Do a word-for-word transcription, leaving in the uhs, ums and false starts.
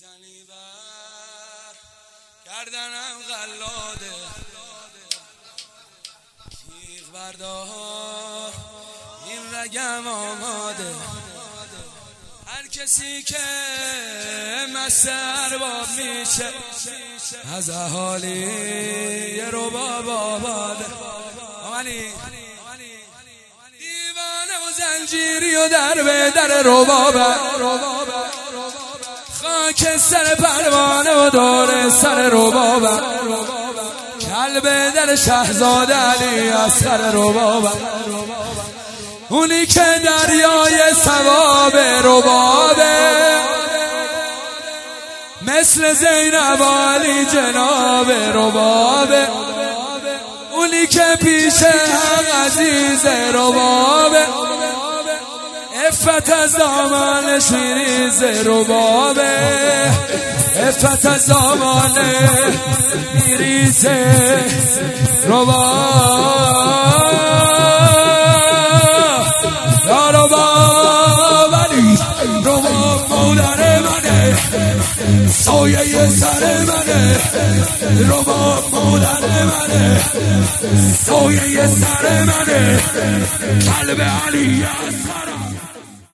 میزنی بر گردنم قلاده تیغ بردار این رگم آماده. هر کسی که مست ارباب میشه از اهالی یه رباب آباده. دیوانه و زنجیری و در به در ربابه، خاک سر پروانه و دور سر ربابه، کلب در شهزاده علی اصغر ربابه، اونی که دریای ثواب ربابه، مثل زینب علی جناب ربابه، اونی که پیش هم عزیز ربابه، عفت از دامانش میریزه ربابه، عفت از دامانش میریزه ربابه. یا رباب علی رباب مولر منه، سایه سر منه، رباب مولر منه، سایه سر منه، قلب علی اصغر